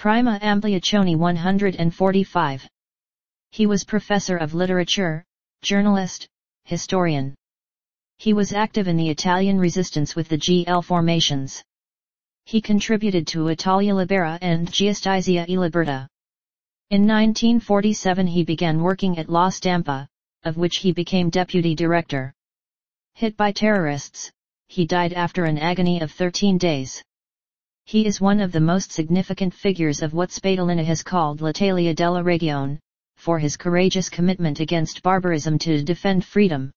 Prima Ampliazione 145. He was professor of literature, journalist, historian. He was active in the Italian resistance with the GL formations. He contributed to Italia Libera and Giustizia e Libertà. In 1947 he began working at La Stampa, of which he became deputy director. Hit by terrorists, he died after an agony of 13 days. He is one of the most significant figures of what Spadolini has called l'Italia della Regione, for his courageous commitment against barbarism to defend freedom.